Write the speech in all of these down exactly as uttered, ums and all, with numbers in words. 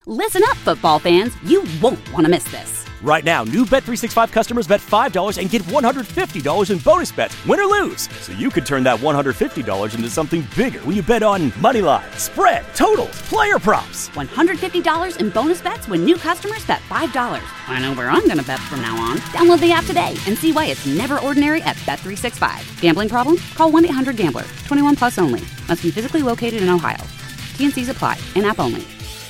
Listen up, football fans. You won't want to miss this. Right now, new Bet three sixty-five customers bet five dollars and get one hundred fifty dollars in bonus bets, win or lose. So you could turn that one hundred fifty dollars into something bigger when you bet on money line, spread, totals, player props. one hundred fifty dollars in bonus bets when new customers bet five dollars. I know where I'm going to bet from now on. Download the app today and see why it's never ordinary at Bet three sixty-five. Gambling problem? Call one eight hundred gambler. twenty-one plus only. Must be physically located in Ohio. T N Cs apply. In-app only.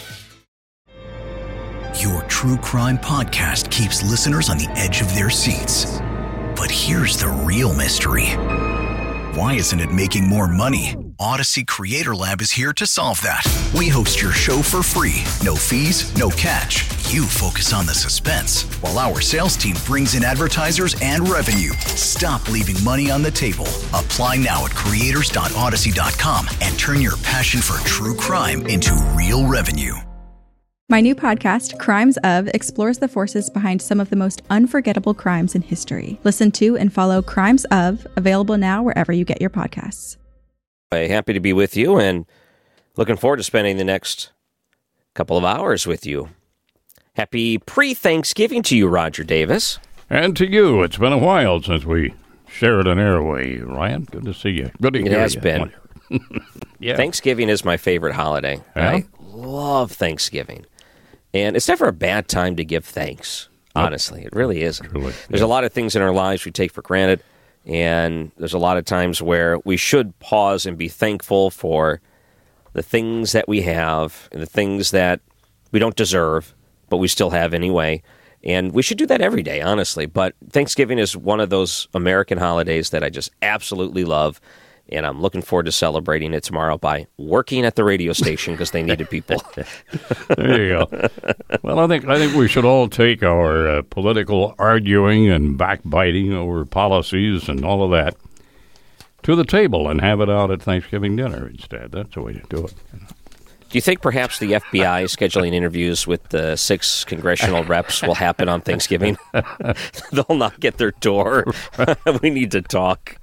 Your true crime podcast keeps listeners on the edge of their seats. But here's the real mystery. Why isn't it making more money? Odyssey Creator Lab is here to solve that. We host your show for free. No fees, no catch. You focus on the suspense, while our sales team brings in advertisers and revenue. Stop leaving money on the table. Apply now at creators dot odyssey dot com and turn your passion for true crime into real revenue. My new podcast, Crimes Of, explores the forces behind some of the most unforgettable crimes in history. Listen to and follow Crimes Of, available now wherever you get your podcasts. Happy to be with you and looking forward to spending the next couple of hours with you. Happy pre-Thanksgiving to you, Roger Davis. And to you. It's been a while since we shared an airway, Ryan. Good to see you. Good to it hear has you. been. Yeah. Thanksgiving is my favorite holiday. Yeah? I love Thanksgiving. And it's never a bad time to give thanks, honestly. It really isn't. Truly, there's yeah. a lot of things in our lives we take for granted, and there's a lot of times where we should pause and be thankful for the things that we have and the things that we don't deserve, but we still have anyway. And we should do that every day, honestly. But Thanksgiving is one of those American holidays that I just absolutely love. And I'm looking forward to celebrating it tomorrow by working at the radio station because they needed people. There you go. Well, I think I think we should all take our uh, political arguing and backbiting over policies and all of that to the table and have it out at Thanksgiving dinner instead. That's the way to do it. Do you think perhaps the F B I scheduling interviews with the six congressional reps will happen on Thanksgiving? They'll knock at their door. We need to talk.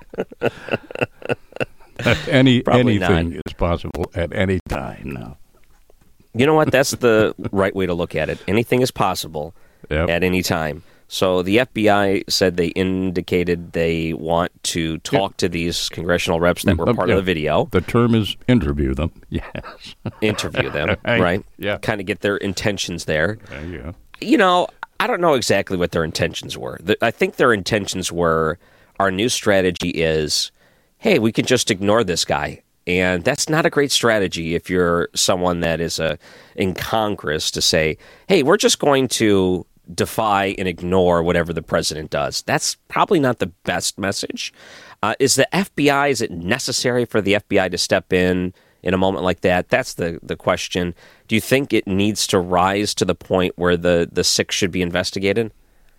Any Probably anything not. is possible at any time now. You know what? That's the right way to look at it. Anything is possible Yep. at any time. So the F B I said they indicated they want to talk Yeah. to these congressional reps that were Uh, part yeah. of the video. The term is interview them. Yes. Interview them, Right. right? Yeah. Kind of get their intentions there. There you go. You know, I don't know exactly what their intentions were. The- I think their intentions were our new strategy is, hey, we can just ignore this guy. And that's not a great strategy if you're someone that is uh, in Congress to say, hey, we're just going to defy and ignore whatever the president does. That's probably not the best message. Uh, is the F B I, is it necessary for the F B I to step in in a moment like that? That's the, the question. Do you think it needs to rise to the point where the, the six should be investigated?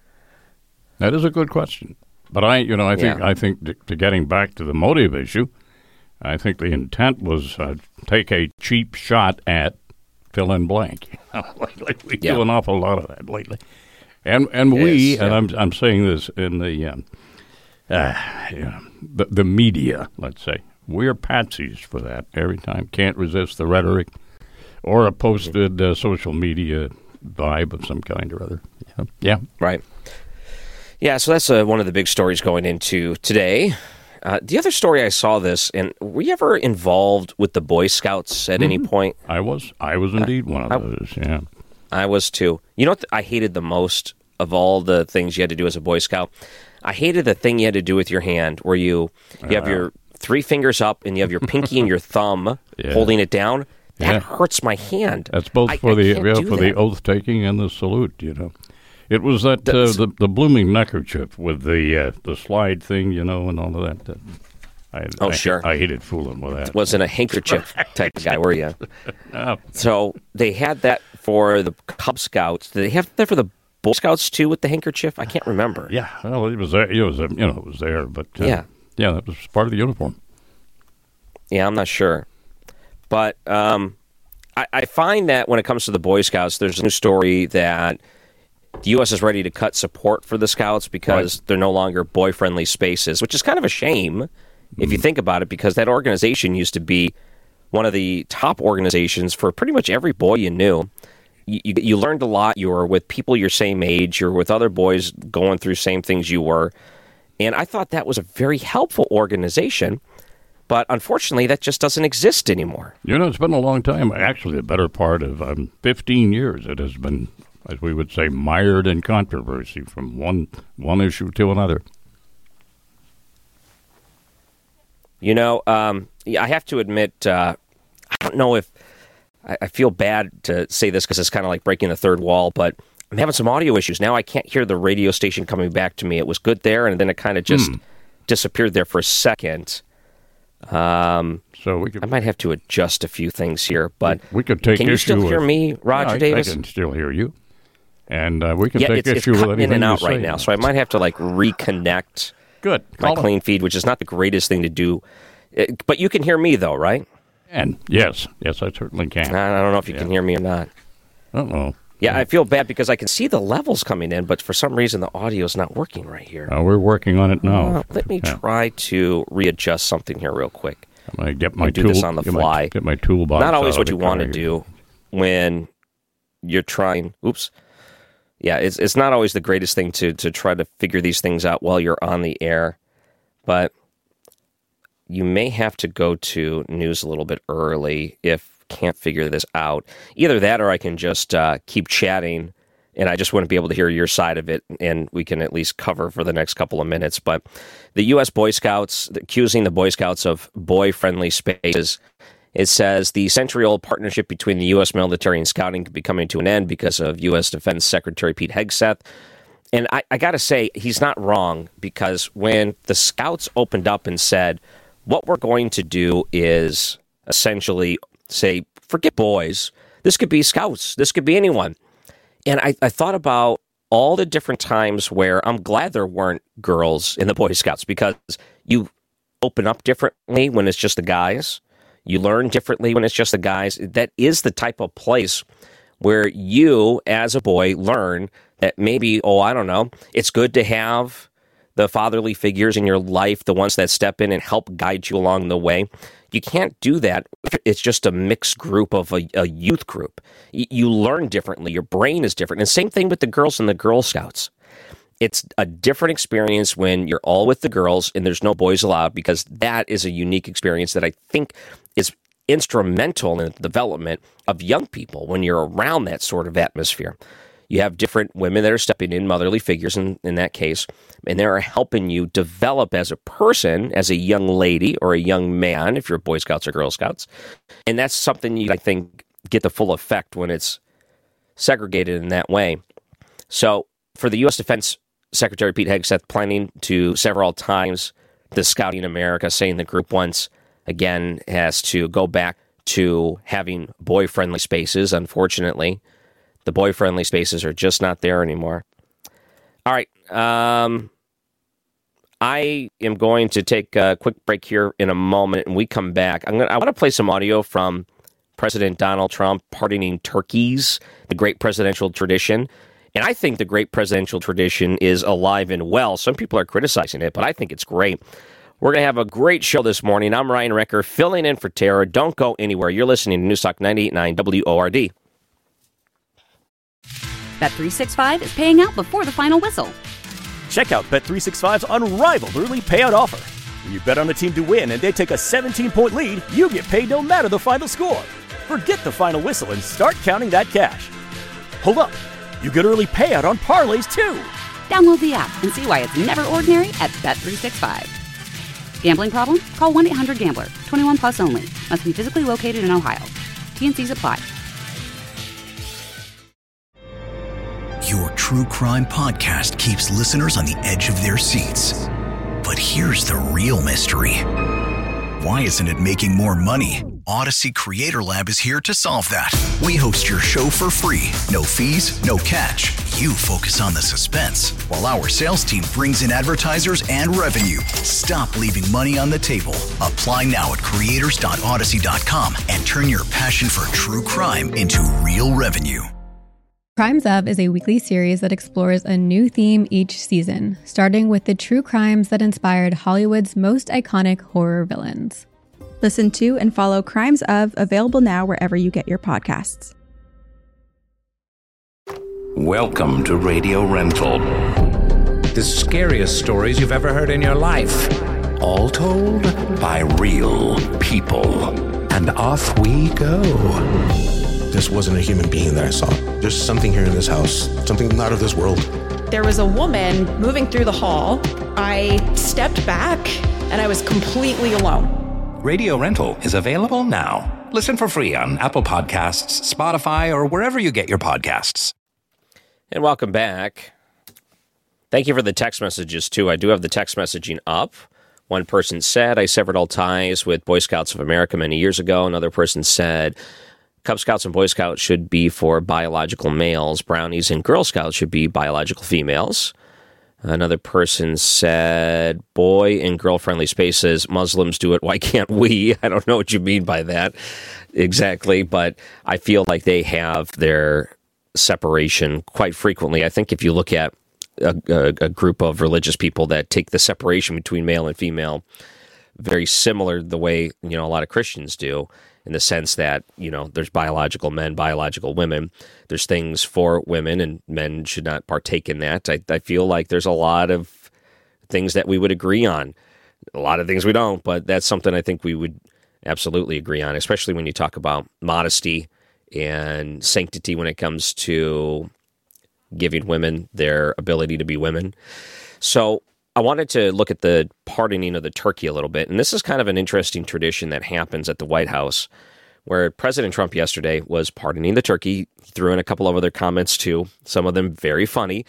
That is a good question. But I, you know, I think Yeah. I think to, to getting back to the motive issue, I think the intent was uh, take a cheap shot at fill in blank. like, like we Yeah. do an awful lot of that lately, and and we, Yes, and yeah. I'm I'm saying this in the um, uh, you know, the the media, let's say, we are patsies for that every time. Can't resist the rhetoric or a posted uh, social media vibe of some kind or other. Yeah, yeah. Right. Yeah, so that's uh, one of the big stories going into today. Uh, the other story I saw this, and were you ever involved with the Boy Scouts at any point? I was I was indeed one of I- those. Yeah. I was too. You know what I hated the most of all the things you had to do as a Boy Scout? I hated the thing you had to do with your hand where you, you have Uh. your three fingers up and you have your pinky and your thumb Yeah. holding it down. That Yeah. hurts my hand. That's both I- for I the can't yeah, do for the that. oath taking and the salute. You know, it was that uh, That's- the the blooming neckerchief with the uh, the slide thing, you know, and all of that. that I, Oh, I, sure. I hated fooling with that. Wasn't a handkerchief type of guy, were you? No. So they had that for the Cub Scouts. Did they have that for the Boy Scouts too with the handkerchief? I can't remember. Yeah, well, it was there. It was uh, you know it was there, but uh, Yeah. yeah, that was part of the uniform. Yeah, I'm not sure. But um, I, I find that when it comes to the Boy Scouts, there's a new story that the U S is ready to cut support for the Scouts because Right. they're no longer boy-friendly spaces, which is kind of a shame if you think about it, because that organization used to be one of the top organizations for pretty much every boy you knew. you, you learned a lot. You were with people your same age. You're with other boys going through same things you were. And I thought that was a very helpful organization. But unfortunately, that just doesn't exist anymore. You know, it's been a long time. Actually, the better part of um, fifteen years, it has been, as we would say, mired in controversy from one one issue to another. You know, um, I have to admit, uh, I don't know if I, I feel bad to say this because it's kind of like breaking the third wall, but I'm having some audio issues. Now I can't hear the radio station coming back to me. It was good there, and then it kind of just mm. disappeared there for a second. Um, so we could, I might have to adjust a few things here, but we could take can you issue still hear with, me, Roger yeah, I, Davis? I can still hear you, and uh, we can yeah, take it's, issue it's with cutting anything in and out you right say. now, so I might have to like reconnect. Good, my Call clean it. feed, which is not the greatest thing to do, it, but you can hear me though, right? And yes, yes, I certainly can. I don't know if you yeah. can hear me or not. Uh-oh. Yeah, I feel bad because I can see the levels coming in, but for some reason the audio is not working right here. Uh, we're working on it now. Uh, let me yeah. try to readjust something here real quick. I'm going to get my do tool, this on the get fly. My, get my toolbox. Not always out what of you the want to car do when you're trying. Oops. Yeah, it's it's not always the greatest thing to to try to figure these things out while you're on the air, but you may have to go to news a little bit early if can't figure this out. Either that, or I can just uh, keep chatting. And I just wouldn't be able to hear your side of it, and we can at least cover for the next couple of minutes. But the U S Boy Scouts, accusing the Boy Scouts of boy-friendly spaces, it says the century-old partnership between the U S military and scouting could be coming to an end because of U S Defense Secretary Pete Hegseth. And I, I got to say, he's not wrong, because when the Scouts opened up and said, what we're going to do is essentially say, forget boys, this could be Scouts, this could be anyone. And I, I thought about all the different times where I'm glad there weren't girls in the Boy Scouts, because you open up differently when it's just the guys. You learn differently when it's just the guys. That is the type of place where you, as a boy, learn that maybe, oh, I don't know, it's good to have the fatherly figures in your life, the ones that step in and help guide you along the way. You can't do that. It's just a mixed group of a, a youth group. Y- you learn differently. Your brain is different. And same thing with the girls and the Girl Scouts. It's a different experience when you're all with the girls and there's no boys allowed, because that is a unique experience that I think is instrumental in the development of young people when you're around that sort of atmosphere. You have different women that are stepping in, motherly figures in, in that case, and they are helping you develop as a person, as a young lady or a young man, if you're Boy Scouts or Girl Scouts. And that's something you, I think, get the full effect when it's segregated in that way. So for the U S Defense Secretary Pete Hegseth planning to several times the Scouting America, saying the group once again has to go back to having boy-friendly spaces, unfortunately. The boy-friendly spaces are just not there anymore. All right. Um, I am going to take a quick break here in a moment, and we come back. I'm gonna, I want to play some audio from President Donald Trump pardoning turkeys, the great presidential tradition. And I think the great presidential tradition is alive and well. Some people are criticizing it, but I think it's great. We're going to have a great show this morning. I'm Ryan Recker, filling in for Tara. Don't go anywhere. You're listening to News Talk ninety-eight point nine W O R D. Bet three sixty-five is paying out before the final whistle. Check out Bet three sixty-five's unrivaled early payout offer. When you bet on a team to win and they take a seventeen-point lead, you get paid no matter the final score. Forget the final whistle and start counting that cash. Hold up. You get early payout on parlays, too. Download the app and see why it's never ordinary at Bet three sixty-five. Gambling problem? Call one eight hundred gambler. twenty-one plus only. Must be physically located in Ohio. T N Cs apply. Your true crime podcast keeps listeners on the edge of their seats. But here's the real mystery. Why isn't it making more money? Odyssey Creator Lab is here to solve that. We host your show for free. No fees, no catch. You focus on the suspense, while our sales team brings in advertisers and revenue. Stop leaving money on the table. Apply now at creators dot odyssey dot com and turn your passion for true crime into real revenue. Crimes Of is a weekly series that explores a new theme each season, starting with the true crimes that inspired Hollywood's most iconic horror villains. Listen to and follow Crimes Of, available now wherever you get your podcasts. Welcome to Radio Rental. The scariest stories you've ever heard in your life. All told by real people. And off we go. This wasn't a human being that I saw. There's something here in this house. Something not of this world. There was a woman moving through the hall. I stepped back and I was completely alone. Radio Rental is available now. Listen for free on Apple Podcasts, Spotify, or wherever you get your podcasts. And welcome back. Thank you for the text messages, too. I do have the text messaging up. One person said, I severed all ties with Boy Scouts of America many years ago. Another person said, Cub Scouts and Boy Scouts should be for biological males. Brownies and Girl Scouts should be biological females. Another person said, boy and girl-friendly spaces, Muslims do it, why can't we? I don't know what you mean by that exactly, but I feel like they have their separation quite frequently. I think if you look at a, a, a group of religious people that take the separation between male and female very similar to the way, you know, a lot of Christians do, in the sense that, you know, there's biological men, biological women. There's things for women, and men should not partake in that. I, I feel like there's a lot of things that we would agree on. A lot of things we don't, but that's something I think we would absolutely agree on, especially when you talk about modesty and sanctity when it comes to giving women their ability to be women. So I wanted to look at the pardoning of the turkey a little bit, and this is kind of an interesting tradition that happens at the White House, where President Trump yesterday was pardoning the turkey. He threw in a couple of other comments too, some of them very funny.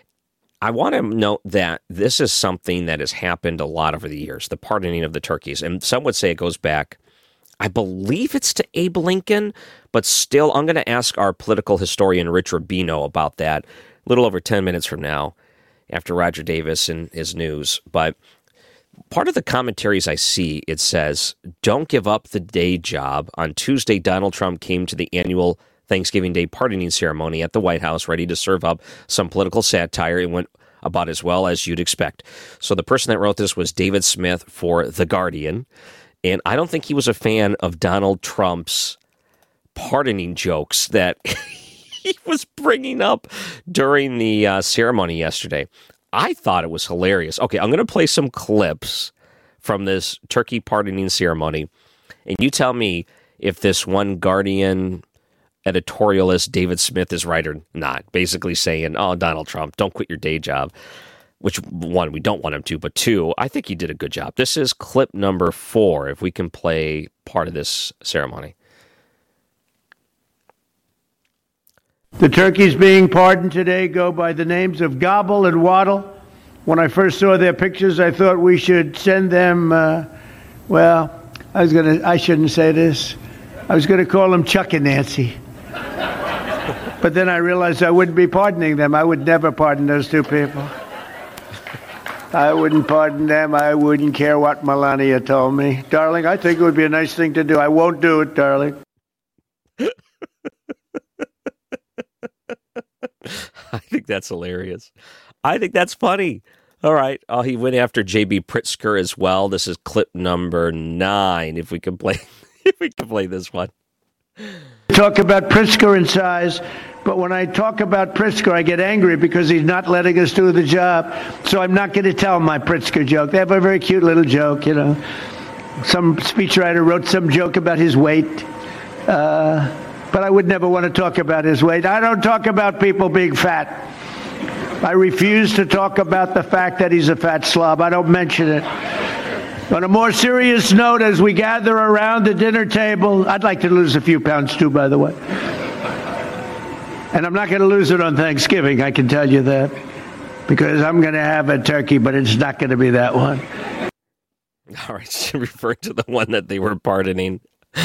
I want to note that this is something that has happened a lot over the years, the pardoning of the turkeys, and some would say it goes back, I believe it's to Abe Lincoln, but still, I'm going to ask our political historian Rich Rubino about that a little over ten minutes from now, after Roger Davis and his news. But part of the commentaries I see, it says, don't give up the day job. On Tuesday, Donald Trump came to the annual Thanksgiving Day pardoning ceremony at the White House, ready to serve up some political satire. It went about as well as you'd expect. So the person that wrote this was David Smith for The Guardian. And I don't think he was a fan of Donald Trump's pardoning jokes that he was bringing up during the uh, ceremony yesterday. I thought it was hilarious. Okay, I'm going to play some clips from this turkey pardoning ceremony, and you tell me if this one Guardian editorialist, David Smith, is right or not. Basically saying, oh, Donald Trump, don't quit your day job. Which, one, we don't want him to, but two, I think he did a good job. This is clip number four, if we can play part of this ceremony. The turkeys being pardoned today go by the names of Gobble and Waddle. When I first saw their pictures, I thought we should send them, uh, well, I was going to, I shouldn't say this. I was going to call them Chuck and Nancy. But then I realized I wouldn't be pardoning them. I would never pardon those two people. I wouldn't pardon them. I wouldn't care what Melania told me. Darling, I think it would be a nice thing to do. I won't do it, darling. I think that's hilarious. I think that's funny. All right. Oh, he went after J B Pritzker as well. This is clip number nine. If we can play, if we can play this one. Talk about Pritzker in size, but when I talk about Pritzker, I get angry because he's not letting us do the job. So I'm not going to tell my Pritzker joke. They have a very cute little joke, you know. Some speechwriter wrote some joke about his weight. Uh, but I would never want to talk about his weight. I don't talk about people being fat. I refuse to talk about the fact that he's a fat slob. I don't mention it. On a more serious note, as we gather around the dinner table, I'd like to lose a few pounds too, by the way. And I'm not going to lose it on Thanksgiving, I can tell you that. Because I'm going to have a turkey, but it's not going to be that one. All right, refer to the one that they were pardoning.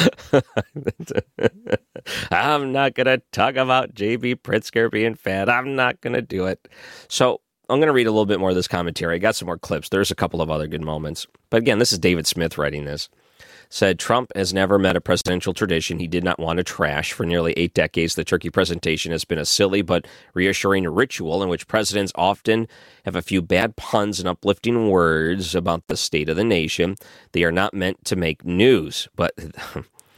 I'm not going to talk about J B Pritzker being fat. I'm not going to do it. So I'm going to read a little bit more of this commentary. I got some more clips. There's a couple of other good moments. But again, this is David Smith writing this. Said, Trump has never met a presidential tradition he did not want to trash. For nearly eight decades, the turkey presentation has been a silly but reassuring ritual in which presidents often have a few bad puns and uplifting words about the state of the nation. They are not meant to make news, but... But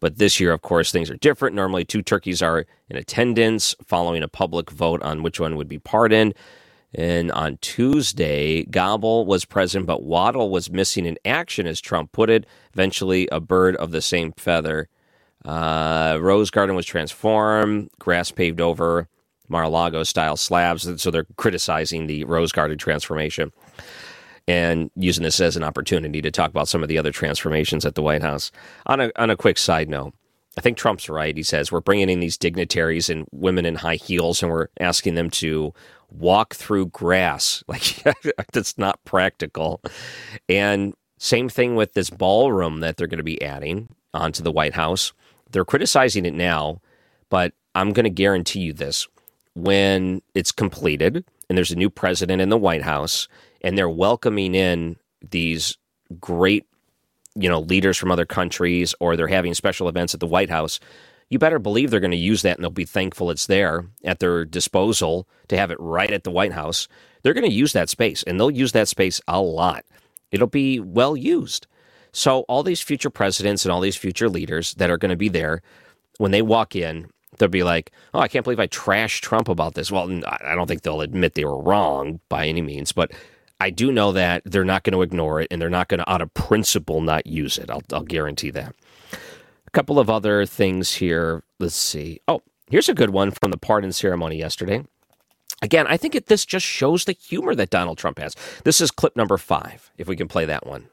But this year, of course, things are different. Normally, two turkeys are in attendance following a public vote on which one would be pardoned. And on Tuesday, Gobble was present, but Waddle was missing in action, as Trump put it. Eventually, a bird of the same feather. Uh, Rose Garden was transformed, grass paved over, Mar-a-Lago-style slabs. So they're criticizing the Rose Garden transformation and using this as an opportunity to talk about some of the other transformations at the White House. On a, on a quick side note, I think Trump's right. He says, we're bringing in these dignitaries and women in high heels, and we're asking them to walk through grass. Like, that's not practical. And same thing with this ballroom that they're going to be adding onto the White House. They're criticizing it now, but I'm going to guarantee you this. When it's completed and there's a new president in the White House and they're welcoming in these great, you know, leaders from other countries, or they're having special events at the White House, you better believe they're going to use that, and they'll be thankful it's there at their disposal to have it right at the White House. They're going to use that space, and they'll use that space a lot. It'll be well used. So all these future presidents and all these future leaders that are going to be there, when they walk in, they'll be like, oh, I can't believe I trashed Trump about this. Well, I don't think they'll admit they were wrong by any means, but I do know that they're not going to ignore it, and they're not going to, out of principle, not use it. I'll, I'll guarantee that. A couple of other things here. Let's see. Oh, here's a good one from the pardon ceremony yesterday. Again, I think it, this just shows the humor that Donald Trump has. This is clip number five, if we can play that one.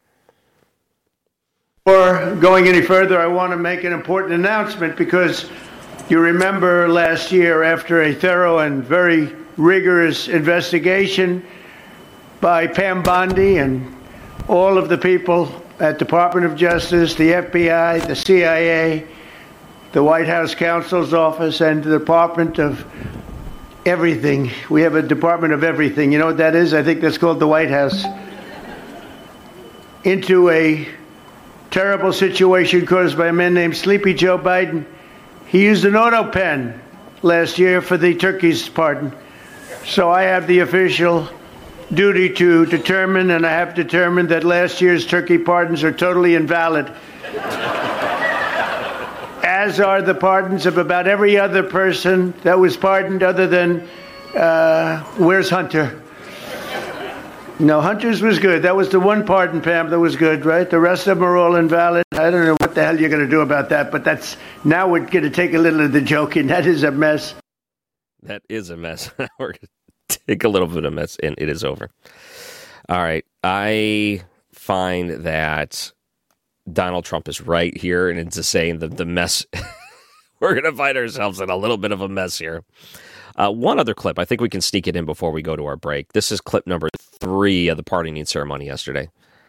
Before going any further, I want to make an important announcement, because you remember last year, after a thorough and very rigorous investigation by Pam Bondi and all of the people at Department of Justice, the F B I, the C I A, the White House Counsel's Office, and the Department of Everything. We have a Department of Everything. You know what that is? I think that's called the White House. Into a terrible situation caused by a man named Sleepy Joe Biden. He used an auto pen last year for the turkey's pardon. So I have the official duty to determine, and I have determined that last year's turkey pardons are totally invalid. As are the pardons of about every other person that was pardoned, other than, uh, where's Hunter? No, Hunter's was good. That was the one pardon, Pam, that was good, right? The rest of them are all invalid. I don't know what the hell you're going to do about that, but that's, now we're going to take a little of the joking. That is a mess. That is a mess. We're going to take a little bit of mess, and it is over. All right. I find that Donald Trump is right here, and it's saying that the mess, we're going to find ourselves in a little bit of a mess here. Uh, one other clip. I think we can sneak it in before we go to our break. This is clip number three of the pardoning ceremony yesterday.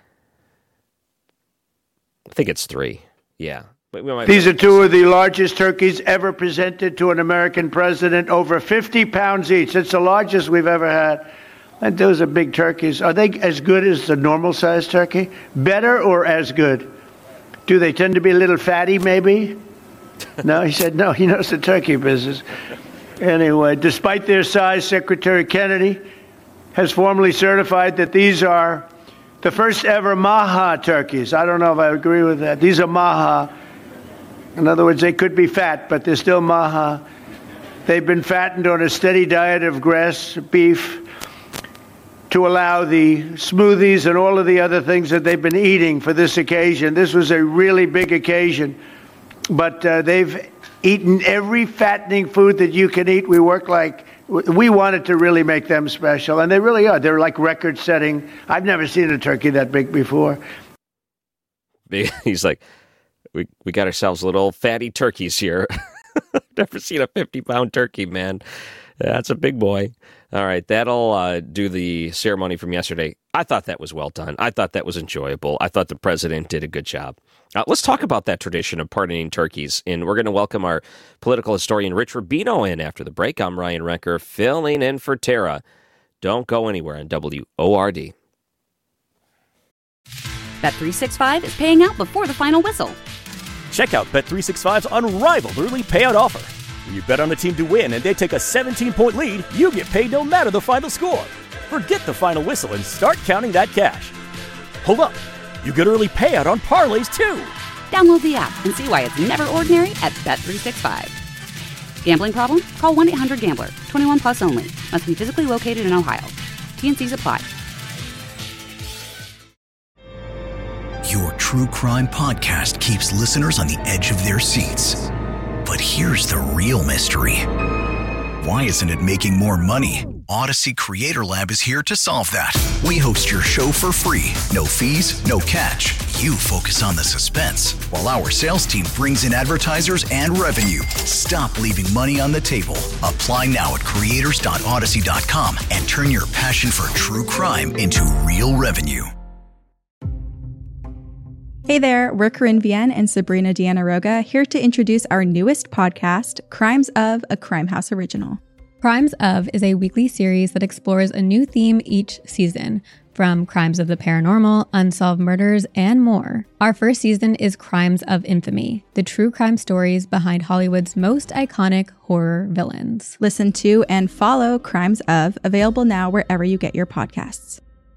I think it's three. Yeah. But we might These are two of the largest turkeys ever presented to an American president, over fifty pounds each. It's the largest we've ever had. And those are big turkeys. Are they as good as the normal-sized turkey? Better or as good? Do they tend to be a little fatty, maybe? No, he said no. He knows the turkey business. Anyway, despite their size, Secretary Kennedy has formally certified that these are the first ever Maha turkeys. I don't know if I agree with that. These are Maha. In other words, they could be fat, but they're still Maha. They've been fattened on a steady diet of grass, beef, to allow the smoothies and all of the other things that they've been eating for this occasion. This was a really big occasion, but uh, they've eaten every fattening food that you can eat. We work like, we wanted to really make them special, and they really are. They're like record-setting. I've never seen a turkey that big before. He's like, we we got ourselves little fatty turkeys here. Never seen a fifty-pound turkey, man. That's a big boy. All right, that'll uh, do the ceremony from yesterday. I thought that was well done. I thought that was enjoyable. I thought the president did a good job. Uh, let's talk about that tradition of pardoning turkeys, and we're going to welcome our political historian Rich Rubino in after the break. I'm Ryan Recker, filling in for Tara. Don't go anywhere on W O R D. Bet three sixty-five is paying out before the final whistle. Check out Bet three sixty-five's unrivaled early payout offer. When you bet on a team to win and they take a seventeen-point lead, you get paid no matter the final score. Forget the final whistle and start counting that cash. Hold up. You get early payout on parlays, too. Download the app and see why it's never ordinary at Bet three sixty-five. Gambling problem? Call one eight hundred gambler. twenty-one plus only. Must be physically located in Ohio. T and C's apply. Your true crime podcast keeps listeners on the edge of their seats. But here's the real mystery. Why isn't it making more money? Odyssey Creator Lab is here to solve that. We host your show for free. No fees, no catch. You focus on the suspense, while our sales team brings in advertisers and revenue. Stop leaving money on the table. Apply now at creators dot odyssey dot com and turn your passion for true crime into real revenue. Hey there, we're Corinne Vienne and Sabrina Deanna Roga here to introduce our newest podcast, Crimes of, a Crime House original. Crimes of is a weekly series that explores a new theme each season, from crimes of the paranormal, unsolved murders, and more. Our first season is Crimes of Infamy, the true crime stories behind Hollywood's most iconic horror villains. Listen to and follow Crimes of, available now wherever you get your podcasts.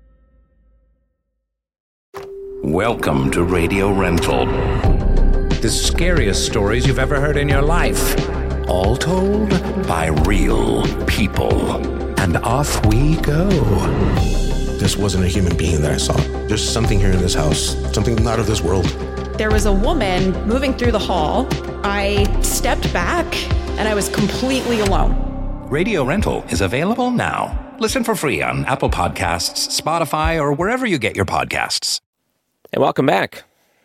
Welcome to Radio Rental. The scariest stories you've ever heard in your life. All told by real people. And off we go. This wasn't a human being that I saw. There's something here in this house, something not of this world. There was a woman moving through the hall. I stepped back and I was completely alone. Radio Rental is available now. Listen for free on Apple Podcasts, Spotify, or wherever you get your podcasts. And welcome back.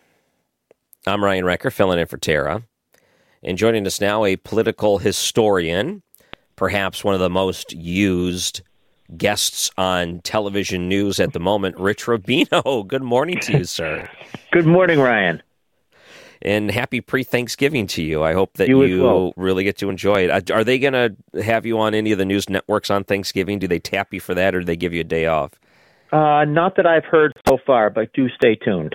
I'm Ryan Recker, filling in for Tara. And joining us now, a political historian, perhaps one of the most used guests on television news at the moment, Rich Rubino. Good morning to you, sir. Good morning, Ryan. And happy pre-Thanksgiving to you. I hope that you, you well. really get to enjoy it. Are they going to have you on any of the news networks on Thanksgiving? Do they tap you for that, or do they give you a day off? Uh, not that I've heard so far, but do stay tuned.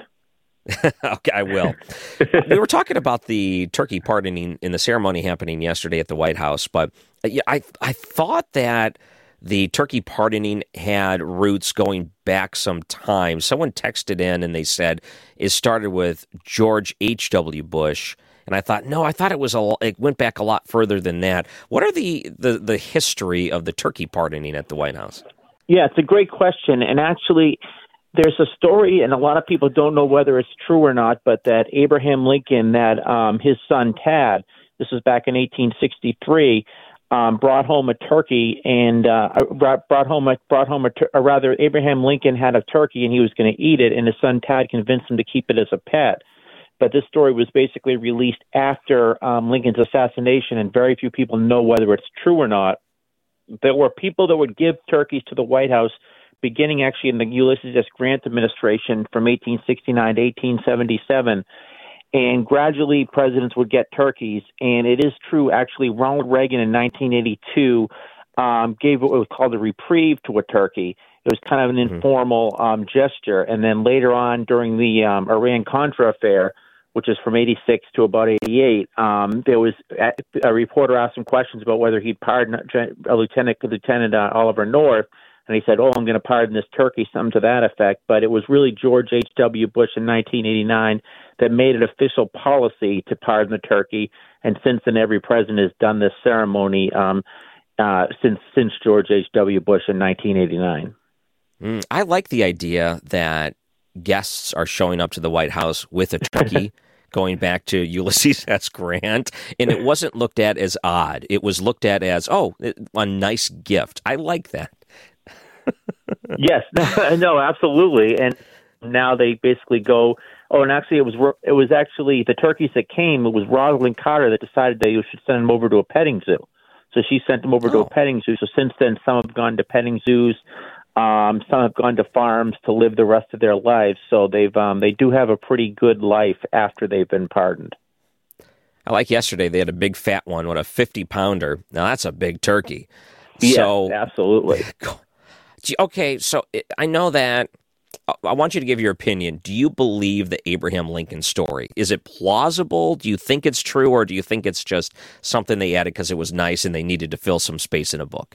Okay, I will. We were talking about the turkey pardoning in the ceremony happening yesterday at the White House, but I I thought that the turkey pardoning had roots going back some time. Someone texted in and they said it started with George H W. Bush, and I thought, no, I thought it was a it went back a lot further than that. What are the the, the history of the turkey pardoning at the White House? Yeah, it's a great question, and actually, there's a story, and a lot of people don't know whether it's true or not, but that Abraham Lincoln, that um, his son Tad, this was back in eighteen sixty-three, um, brought home a turkey, and uh, brought, brought home a brought home a, or rather, Abraham Lincoln had a turkey, and he was going to eat it, and his son Tad convinced him to keep it as a pet. But this story was basically released after um, Lincoln's assassination, and very few people know whether it's true or not. There were people that would give turkeys to the White House beginning actually in the Ulysses S. Grant administration from eighteen sixty-nine to eighteen seventy-seven. And gradually presidents would get turkeys. And it is true, actually, Ronald Reagan in nineteen eighty-two um, gave what was called a reprieve to a turkey. It was kind of an mm-hmm. informal um, gesture. And then later on during the um, Iran-Contra affair, which is from eighty-six to about eighty-eight, um, there was a, a reporter asked him questions about whether he'd pardon a Lieutenant, Lieutenant uh, Oliver North, and he said, oh, I'm going to pardon this turkey, something to that effect. But it was really George H W. Bush in nineteen eighty-nine that made it official policy to pardon the turkey, and since then every president has done this ceremony um, uh, since since George H W. Bush in nineteen eighty-nine. Mm, I like the idea that guests are showing up to the White House with a turkey. Going back to Ulysses S. Grant, and it wasn't looked at as odd. It was looked at as, oh, a nice gift. I like that. Yes, no, absolutely. And now they basically go, oh, and actually it was it was actually the turkeys that came, it was Rosalind Carter that decided that you should send them over to a petting zoo. So she sent them over oh. to a petting zoo. So since then, some have gone to petting zoos. Um, some have gone to farms to live the rest of their lives, so they've um, they do have a pretty good life after they've been pardoned. I like yesterday they had a big fat one, what a fifty pounder. Now that's a big turkey. Yes, so, absolutely. Okay, so I know that. I want you to give your opinion. Do you believe the Abraham Lincoln story? Is it plausible? Do you think it's true, or do you think it's just something they added because it was nice and they needed to fill some space in a book?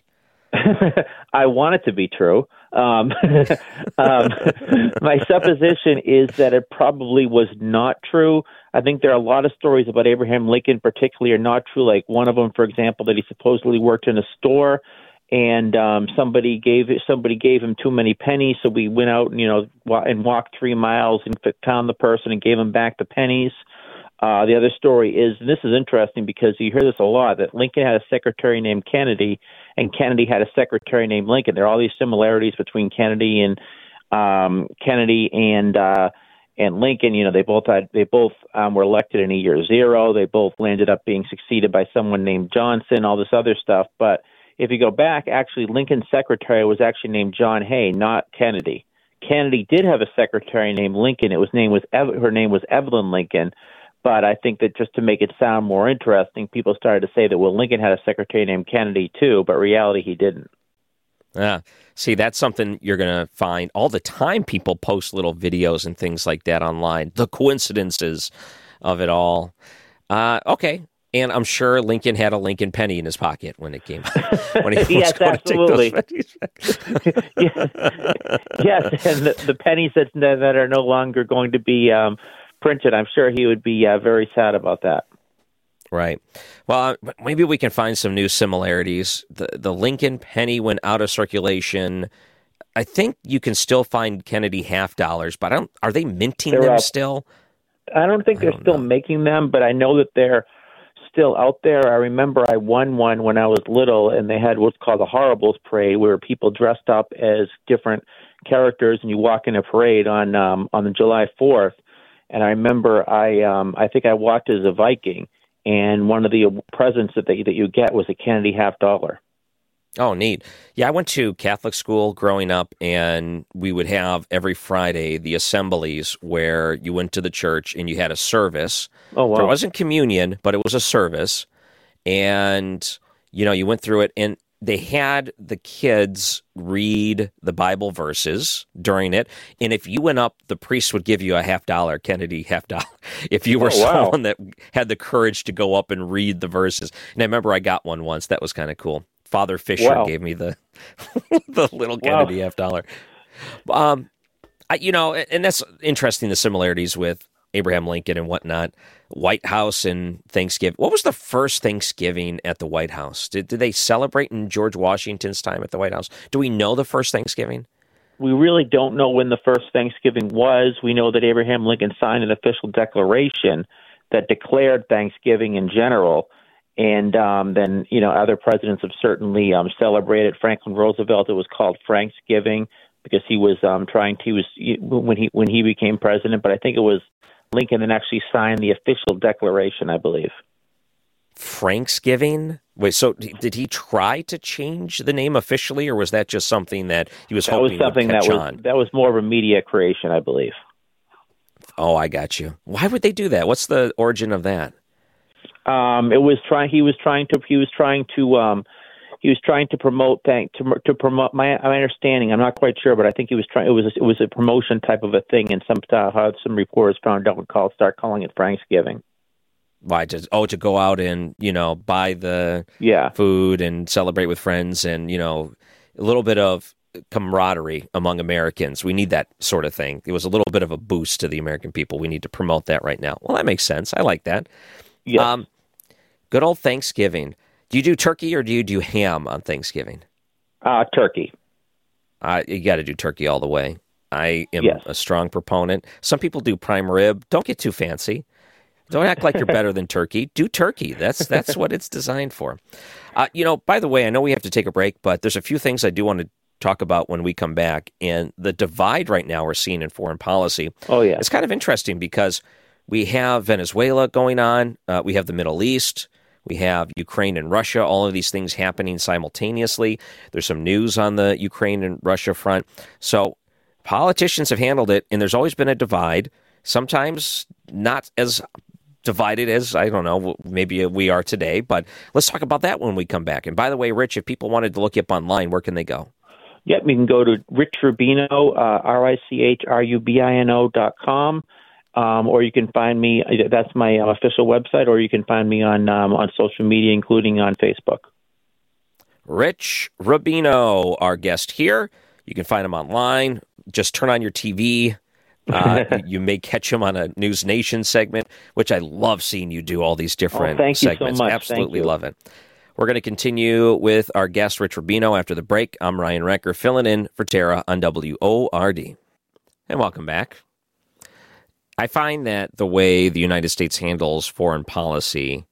I want it to be true. Um, um, my supposition is that it probably was not true. I think there are a lot of stories about Abraham Lincoln, particularly, are not true. Like one of them, for example, that he supposedly worked in a store, and um, somebody gave somebody gave him too many pennies, so we went out and you know and walked three miles and found the person and gave him back the pennies. Uh, the other story is, and this is interesting because you hear this a lot, that Lincoln had a secretary named Kennedy, and Kennedy had a secretary named Lincoln. There are all these similarities between Kennedy and um, Kennedy and uh, and Lincoln. You know, they both had they both um, were elected in a year zero. They both landed up being succeeded by someone named Johnson. All this other stuff, but if you go back, actually, Lincoln's secretary was actually named John Hay, not Kennedy. Kennedy did have a secretary named Lincoln. It was name was Ev- her name was Evelyn Lincoln. But I think that just to make it sound more interesting, people started to say that, well, Lincoln had a secretary named Kennedy too, but in reality he didn't. Yeah. See, that's something you're going to find all the time. People post little videos and things like that online. The coincidences of it all. Uh, okay. And I'm sure Lincoln had a Lincoln penny in his pocket when it came. When he yes, was going absolutely. To take those pennies yes. yes, and the, the pennies that that are no longer going to be um, printed, I'm sure he would be uh, very sad about that. Right. Well, maybe we can find some new similarities. The the Lincoln penny went out of circulation. I think you can still find Kennedy half dollars, but I don't. Are they minting They're them up. still? I don't think they're don't still know. making them, but I know that they're still out there. I remember I won one when I was little, and they had what's called a Horribles Parade, where people dressed up as different characters, and you walk in a parade on um, on the July fourth. And I remember I um, I think I walked as a Viking, and one of the presents that they, that you get was a Kennedy half dollar. Oh, neat. Yeah, I went to Catholic school growing up, and we would have every Friday the assemblies where you went to the church and you had a service. Oh, wow. There wasn't communion, but it was a service. And, you know, you went through it, and they had the kids read the Bible verses during it. And if you went up, the priest would give you a half dollar, Kennedy half dollar, if you were Oh, wow. someone that had the courage to go up and read the verses. And I remember I got one once. That was kind of cool. Father Fisher Wow. gave me the the little Wow. Kennedy half dollar. Um, I, you know, and that's interesting, the similarities with Abraham Lincoln and whatnot. White House and Thanksgiving. What was the first Thanksgiving at the White House? Did, did they celebrate in George Washington's time at the White House? Do we know the first Thanksgiving? We really don't know when the first Thanksgiving was. We know that Abraham Lincoln signed an official declaration that declared Thanksgiving in general. And um, then, you know, other presidents have certainly um, celebrated. Franklin Roosevelt, it was called Franksgiving because he was um, trying to, he was, when he when he became president, but I think it was Lincoln that actually signed the official declaration, I believe. Franksgiving? Wait, so did he try to change the name officially, or was that just something that he was That was hoping something would catch that was on? that was more of a media creation, I believe. Oh, I got you. Why would they do that? What's the origin of that? Um, it was trying. He was trying to. He was trying to. Um, he was trying to promote. Thank to to promote. My my understanding. I'm not quite sure, but I think he was trying. It was it was a promotion type of a thing, and some uh, how some reporters found out and called start calling it Franksgiving. Why? To, oh, to go out and, you know, buy the Yeah. food and celebrate with friends, and, you know, a little bit of camaraderie among Americans. We need that sort of thing. It was a little bit of a boost to the American people. We need to promote that right now. Well, that makes sense. I like that. Yes. Um, good old Thanksgiving. Do you do turkey or do you do ham on Thanksgiving? Uh, turkey. Uh, you got to do turkey all the way. I am Yes. a strong proponent. Some people do prime rib. Don't get too fancy. Don't act like you're better than turkey. Do turkey. That's that's what it's designed for. Uh, you know, by the way, I know we have to take a break, but there's a few things I do want to talk about when we come back. And the divide right now we're seeing in foreign policy. Oh, yeah. It's kind of interesting because we have Venezuela going on. Uh, we have the Middle East. We have Ukraine and Russia, all of these things happening simultaneously. There's some news on the Ukraine and Russia front. So politicians have handled it, and there's always been a divide, sometimes not as divided as, I don't know, maybe we are today. But let's talk about that when we come back. And by the way, Rich, if people wanted to look you up online, where can they go? Yep, you can go to Rich Rubino, uh, R I C H R U B I N O dot com. Um, or you can find me, that's my uh, official website, or you can find me on um, on social media, including on Facebook. Rich Rubino, our guest here. You can find him online. Just turn on your T V. Uh, you may catch him on a News Nation segment, which I love seeing you do all these different oh, thank segments. You so much. Absolutely thank you. love it. We're going to continue with our guest, Rich Rubino, after the break. I'm Ryan Recker, filling in for Tara on W O R D. And welcome back. I find that the way the United States handles foreign policy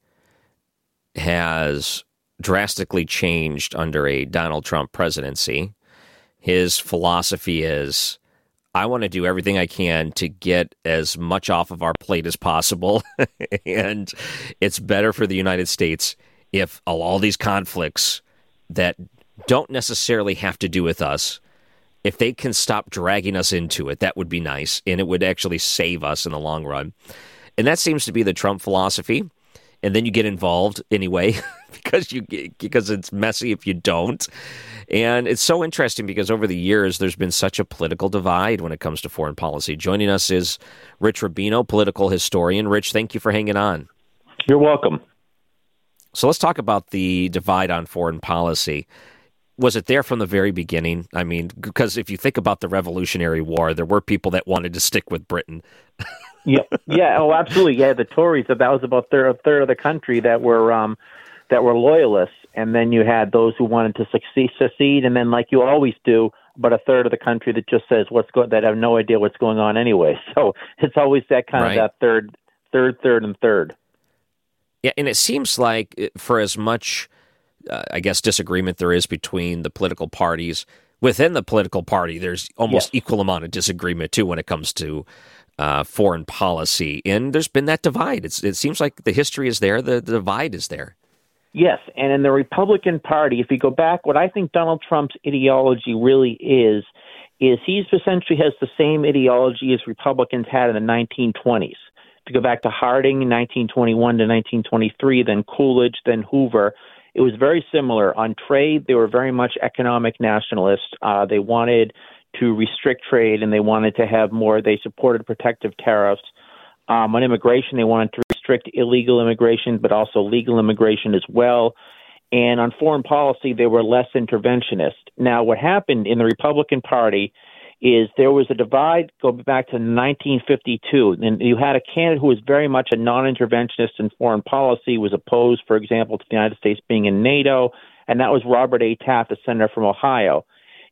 has drastically changed under a Donald Trump presidency. His philosophy is, I want to do everything I can to get as much off of our plate as possible. And it's better for the United States if all these conflicts that don't necessarily have to do with us, if they can stop dragging us into it, that would be nice. And it would actually save us in the long run. And that seems to be the Trump philosophy. And then you get involved anyway because you because it's messy if you don't. And it's so interesting because over the years, there's been such a political divide when it comes to foreign policy. Joining us is Rich Rubino, political historian. Rich, thank you for hanging on. You're welcome. So let's talk about the divide on foreign policy. Was it there from the very beginning? I mean, because if you think about the Revolutionary War, there were people that wanted to stick with Britain. yeah, yeah, oh, absolutely. Yeah, the Tories. That was about third, a third of the country that were um, that were loyalists, and then you had those who wanted to succeed, secede, and then, like you always do, about a third of the country that just says what's going, that have no idea what's going on anyway. So it's always that kind right. of that third, third, third, and third. Yeah, and it seems like for as much, uh, I guess, disagreement there is between the political parties, within the political party, there's almost yes. equal amount of disagreement, too, when it comes to uh, foreign policy. And there's been that divide. It's, it seems like the history is there, the, the divide is there. Yes, and in the Republican Party, if you go back, what I think Donald Trump's ideology really is, is he essentially has the same ideology as Republicans had in the nineteen twenties. To go back to Harding in nineteen twenty-one to nineteen twenty-three, then Coolidge, then Hoover, it was very similar. On trade, they were very much economic nationalists. Uh, they wanted to restrict trade, and they wanted to have more. They supported protective tariffs. Um, on immigration, they wanted to restrict illegal immigration, but also legal immigration as well. And on foreign policy, they were less interventionist. Now, what happened in the Republican Party is there was a divide, go back to nineteen fifty-two, and you had a candidate who was very much a non-interventionist in foreign policy, was opposed, for example, to the United States being in NATO, and that was Robert A. Taft, a senator from Ohio.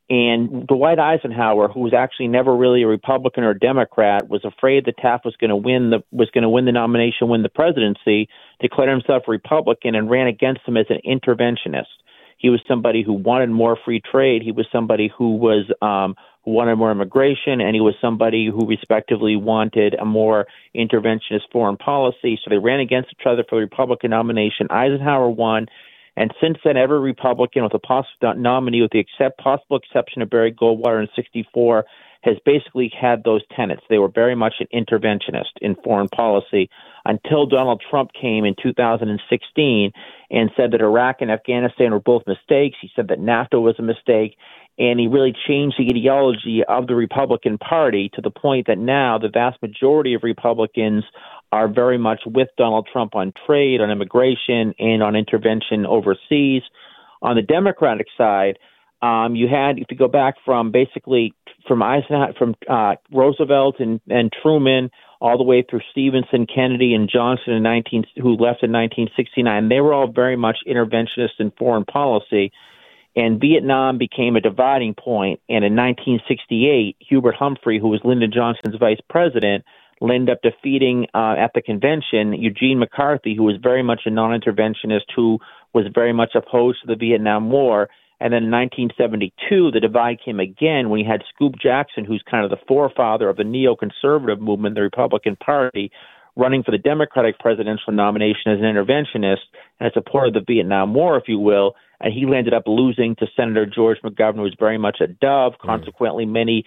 And Dwight Eisenhower, who was actually never really a Republican or a Democrat, was afraid that Taft was going to win the was going to win the nomination, win the presidency, declared himself a Republican, and ran against him as an interventionist. He was somebody who wanted more free trade. He was somebody who was um, who wanted more immigration, and he was somebody who respectively wanted a more interventionist foreign policy. So they ran against each other for the Republican nomination. Eisenhower won. And since then, every Republican with a possible nominee, with the except, possible exception of Barry Goldwater in sixty-four, has basically had those tenets. They were very much an interventionist in foreign policy until Donald Trump came in two thousand sixteen and said that Iraq and Afghanistan were both mistakes. He said that NAFTA was a mistake. And he really changed the ideology of the Republican Party to the point that now the vast majority of Republicans are very much with Donald Trump on trade, on immigration, and on intervention overseas. On the Democratic side, um, you had, if you go back from basically from Eisenhower, from uh, Roosevelt and, and Truman, all the way through Stevenson, Kennedy, and Johnson, in nineteen, who left in nineteen sixty-nine, they were all very much interventionists in foreign policy. And Vietnam became a dividing point. And in nineteen sixty-eight, Hubert Humphrey, who was Lyndon Johnson's vice president, ended up defeating uh, at the convention Eugene McCarthy, who was very much a non-interventionist, who was very much opposed to the Vietnam War. And then in nineteen seventy-two, the divide came again when you had Scoop Jackson, who's kind of the forefather of the neoconservative movement, the Republican Party, running for the Democratic presidential nomination as an interventionist and a supporter of the Vietnam War, if you will. And he ended up losing to Senator George McGovern, who was very much a dove. Mm. Consequently, many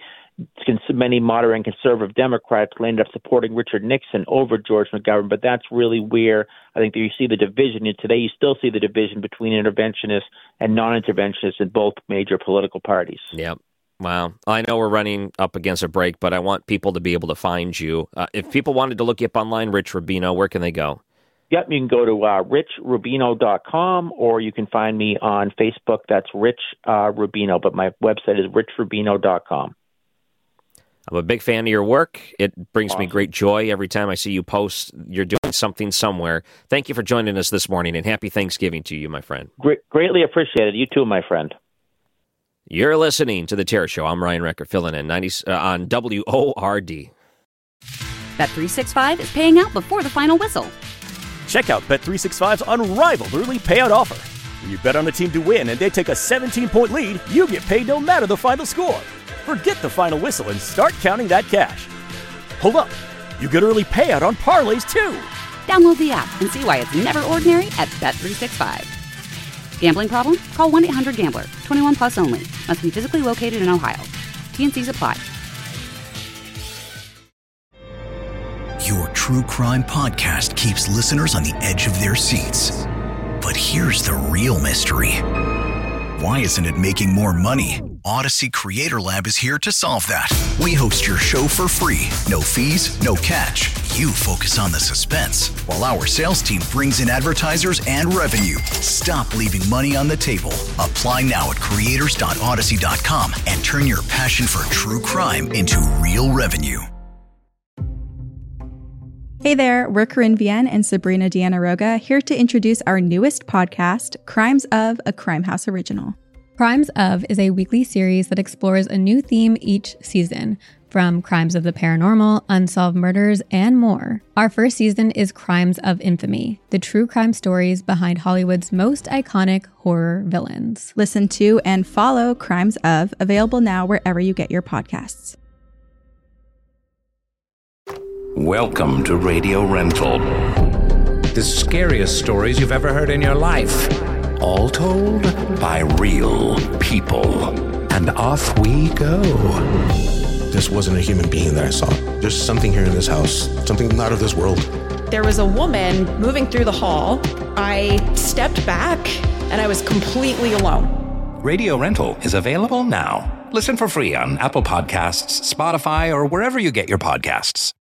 many moderate and conservative Democrats ended up supporting Richard Nixon over George McGovern. But that's really where I think that you see the division. And today you still see the division between interventionists and non-interventionists in both major political parties. Yep. Wow. I know we're running up against a break, but I want people to be able to find you. Uh, if people wanted to look you up online, Rich Rubino, where can they go? Yep, you can go to uh, rich rubino dot com, or you can find me on Facebook. That's Rich uh, Rubino, but my website is rich rubino dot com. I'm a big fan of your work. It brings Awesome. me great joy every time I see you post. You're doing something somewhere. Thank you for joining us this morning, and happy Thanksgiving to you, my friend. Great, greatly appreciated. You too, my friend. You're listening to The Terror Show. I'm Ryan Recker, filling in ninety, uh, on W O R D. Bet three sixty-five is paying out before the final whistle. Check out Bet three sixty-five's unrivaled early payout offer. When you bet on a team to win and they take a seventeen-point lead, you get paid no matter the final score. Forget the final whistle and start counting that cash. Hold up. You get early payout on parlays, too. Download the app and see why it's never ordinary at Bet three sixty-five. Gambling problem? Call one eight hundred gambler. twenty-one plus only. Must be physically located in Ohio. T N Cs apply. Your true crime podcast keeps listeners on the edge of their seats. But here's the real mystery. Why isn't it making more money? Odyssey Creator Lab is here to solve that. We host your show for free. No fees, no catch. You focus on the suspense, while our sales team brings in advertisers and revenue. Stop leaving money on the table. Apply now at creators dot odyssey dot com and turn your passion for true crime into real revenue. Hey there, we're Corinne Vienne and Sabrina Deanna Roga, here to introduce our newest podcast, Crimes of, a Crime House original. Crimes of is a weekly series that explores a new theme each season, from crimes of the paranormal, unsolved murders, and more. Our first season is Crimes of Infamy, the true crime stories behind Hollywood's most iconic horror villains. Listen to and follow Crimes of, available now wherever you get your podcasts. Welcome to Radio Rental. The scariest stories you've ever heard in your life. All told by real people. And off we go. This wasn't a human being that I saw. There's something here in this house, something not of this world. There was a woman moving through the hall. I stepped back, and I was completely alone. Radio Rental is available now. Listen for free on Apple Podcasts, Spotify, or wherever you get your podcasts.